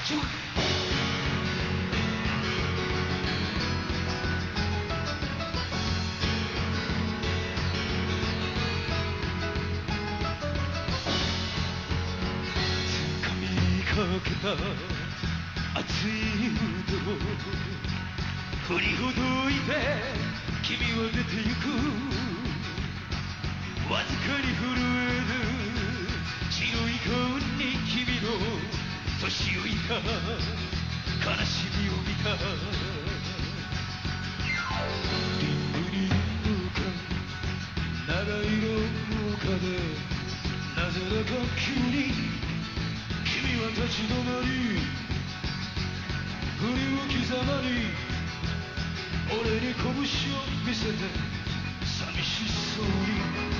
かけた熱い腕を振りほどいて君は出てゆく。わずかに震える白い顔に君の年老いた悲しみを見た。リングに向かう長い廊下でなぜだか急に君は立ち止まり振り向きざまに俺に拳を見せて寂しそうに